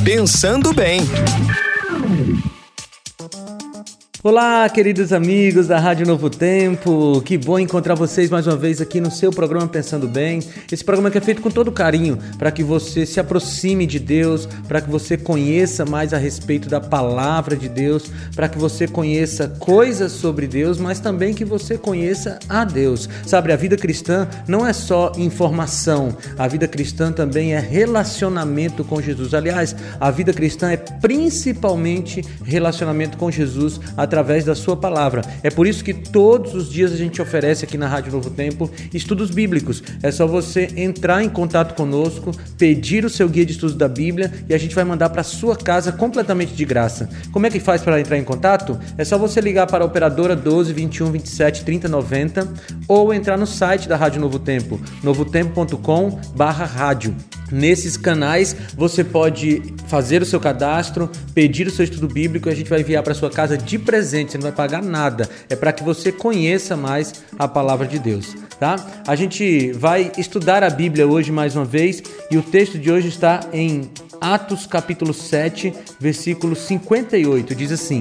Pensando Bem. Olá, queridos amigos da Rádio Novo Tempo, que bom encontrar vocês mais uma vez aqui no seu programa Pensando Bem. Esse programa que é feito com todo carinho para que você se aproxime de Deus, para que você conheça mais a respeito da palavra de Deus, para que você conheça coisas sobre Deus, mas também que você conheça a Deus. Sabe, a vida cristã não é só informação, a vida cristã também é relacionamento com Jesus. Aliás, a vida cristã é principalmente relacionamento com Jesus através da sua palavra. É por isso que todos os dias a gente oferece aqui na Rádio Novo Tempo estudos bíblicos. É só você entrar em contato conosco, pedir o seu guia de estudos da Bíblia e a gente vai mandar para sua casa completamente de graça. Como é que faz para entrar em contato? É só você ligar para a operadora 12 21 27 30 90 ou entrar no site da Rádio Novo Tempo, novotempo.com/rádio. Nesses canais você pode fazer o seu cadastro, pedir o seu estudo bíblico e a gente vai enviar para sua casa de presente, você não vai pagar nada, é para que você conheça mais a palavra de Deus, tá? A gente vai estudar a Bíblia hoje mais uma vez e o texto de hoje está em Atos capítulo 7, versículo 58, diz assim: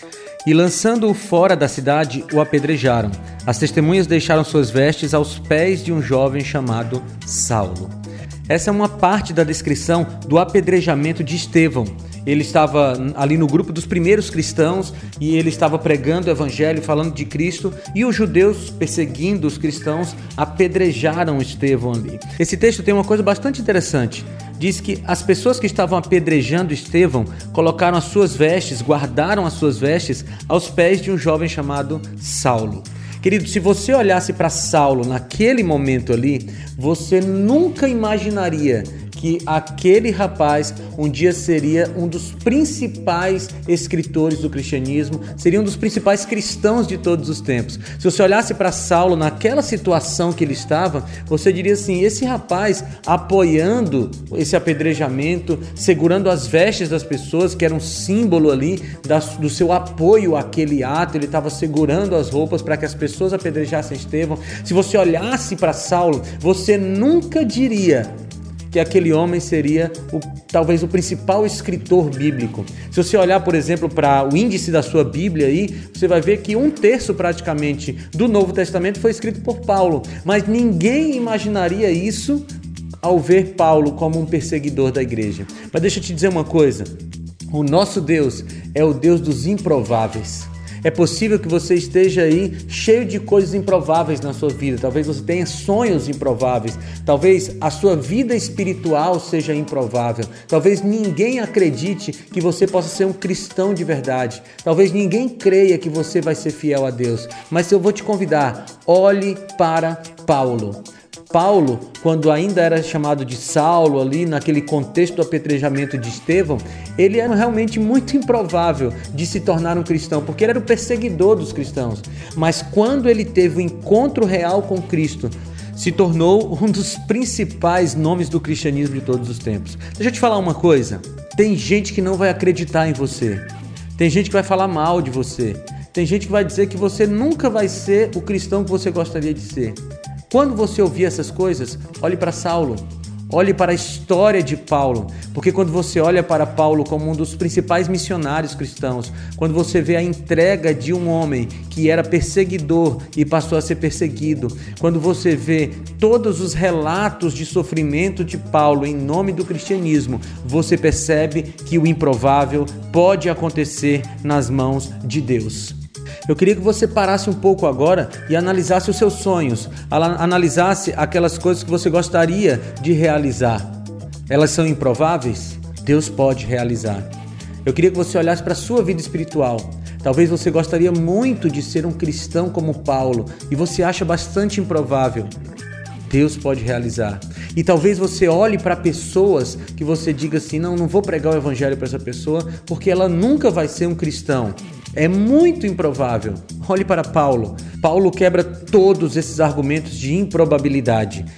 E lançando-o fora da cidade, o apedrejaram. As testemunhas deixaram suas vestes aos pés de um jovem chamado Saulo. Essa é uma parte da descrição do apedrejamento de Estevão. Ele estava ali no grupo dos primeiros cristãos e ele estava pregando o evangelho, falando de Cristo, e os judeus, perseguindo os cristãos, apedrejaram Estevão ali. Esse texto tem uma coisa bastante interessante. Diz que as pessoas que estavam apedrejando Estevão colocaram as suas vestes, guardaram as suas vestes aos pés de um jovem chamado Saulo. Querido, se você olhasse para Saulo naquele momento ali, você nunca imaginaria que aquele rapaz um dia seria um dos principais escritores do cristianismo, seria um dos principais cristãos de todos os tempos. Se você olhasse para Saulo naquela situação que ele estava, você diria assim: esse rapaz apoiando esse apedrejamento, segurando as vestes das pessoas, que era um símbolo ali do seu apoio àquele ato, ele estava segurando as roupas para que as pessoas apedrejassem Estevão. Se você olhasse para Saulo, você nunca diria que aquele homem seria talvez o principal escritor bíblico. Se você olhar, por exemplo, para o índice da sua Bíblia aí, você vai ver que 1/3 praticamente do Novo Testamento foi escrito por Paulo, mas ninguém imaginaria isso ao ver Paulo como um perseguidor da igreja. Mas deixa eu te dizer uma coisa, o nosso Deus é o Deus dos improváveis. É possível que você esteja aí cheio de coisas improváveis na sua vida. Talvez você tenha sonhos improváveis. Talvez a sua vida espiritual seja improvável. Talvez ninguém acredite que você possa ser um cristão de verdade. Talvez ninguém creia que você vai ser fiel a Deus. Mas eu vou te convidar, olhe para Paulo. Paulo, quando ainda era chamado de Saulo ali, naquele contexto do apedrejamento de Estevão, ele era realmente muito improvável de se tornar um cristão, porque ele era o perseguidor dos cristãos. Mas quando ele teve um encontro real com Cristo, se tornou um dos principais nomes do cristianismo de todos os tempos. Deixa eu te falar uma coisa, tem gente que não vai acreditar em você, tem gente que vai falar mal de você, tem gente que vai dizer que você nunca vai ser o cristão que você gostaria de ser. Quando você ouvir essas coisas, olhe para Saulo, olhe para a história de Paulo, porque quando você olha para Paulo como um dos principais missionários cristãos, quando você vê a entrega de um homem que era perseguidor e passou a ser perseguido, quando você vê todos os relatos de sofrimento de Paulo em nome do cristianismo, você percebe que o improvável pode acontecer nas mãos de Deus. Eu queria que você parasse um pouco agora e analisasse os seus sonhos, analisasse aquelas coisas que você gostaria de realizar. Elas são improváveis? Deus pode realizar. Eu queria que você olhasse para a sua vida espiritual. Talvez você gostaria muito de ser um cristão como Paulo e você acha bastante improvável. Deus pode realizar. E talvez você olhe para pessoas que você diga assim: não vou pregar o evangelho para essa pessoa porque ela nunca vai ser um cristão. É muito improvável. Olhe para Paulo. Paulo quebra todos esses argumentos de improbabilidade.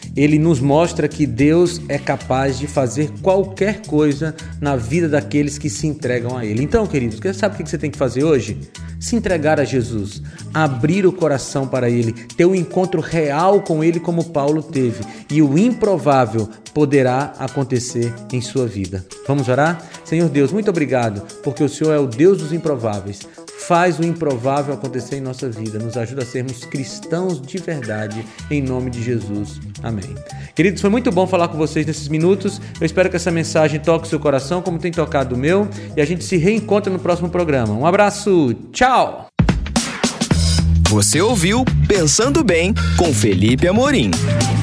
ele nos mostra que Deus é capaz de fazer qualquer coisa na vida daqueles que se entregam a Ele. Então, queridos, sabe o que você tem que fazer hoje? Se entregar a Jesus, abrir o coração para Ele, ter um encontro real com Ele como Paulo teve, e o improvável poderá acontecer em sua vida. Vamos orar? Senhor Deus, muito obrigado, porque o Senhor é o Deus dos improváveis. Faz o improvável acontecer em nossa vida. Nos ajuda a sermos cristãos de verdade, em nome de Jesus. Amém. Queridos, foi muito bom falar com vocês nesses minutos. Eu espero que essa mensagem toque o seu coração, como tem tocado o meu, e a gente se reencontra no próximo programa. Um abraço, tchau! Você ouviu Pensando Bem com Felipe Amorim.